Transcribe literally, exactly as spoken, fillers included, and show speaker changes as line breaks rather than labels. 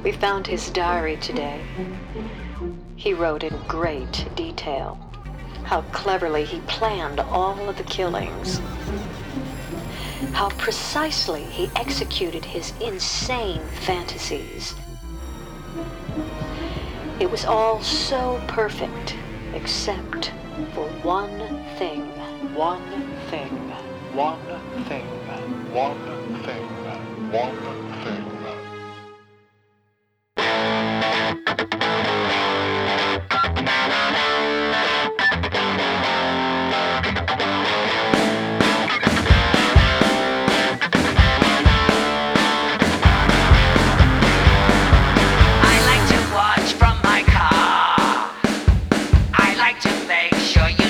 We found his diary today. He wrote in great detail how cleverly he planned all of the killings, how precisely he executed his insane fantasies. It was all so perfect, except for one thing.
One thing, one thing, one thing, one thing.
I like to watch from my car. I like to make sure you